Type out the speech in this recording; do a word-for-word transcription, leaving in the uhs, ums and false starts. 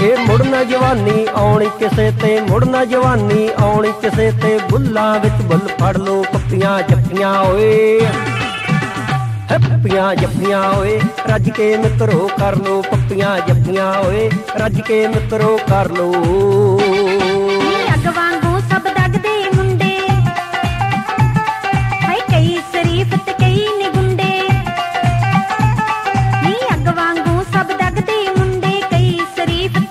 ਇਹ ਮੁੜ ਨਾ ਜਵਾਨੀ ਆਉਣੀ ਕਿਸੇ ਤੇ, ਮੁੜ ਨਾ ਜਵਾਨੀ ਆਉਣੀ ਕਿਸੇ ਤੇ। ਬੁੱਲਾਂ ਵਿੱਚ ਬੁੱਲ ਫੜ ਲੋ, ਪੱਪੀਆਂ ਜੱਫੀਆਂ ਓਏ, ਪੱਪੀਆਂ ਜੱਫੀਆਂ ਓਏ, ਰੱਜ ਕੇ ਮਿੱਤਰੋ ਕਰ ਲੋ। ਪੱਪੀਆਂ ਜੱਫੀਆਂ ਓਏ, ਰੱਜ ਕੇ ਮਿੱਤਰੋ ਕਰ ਲੋ।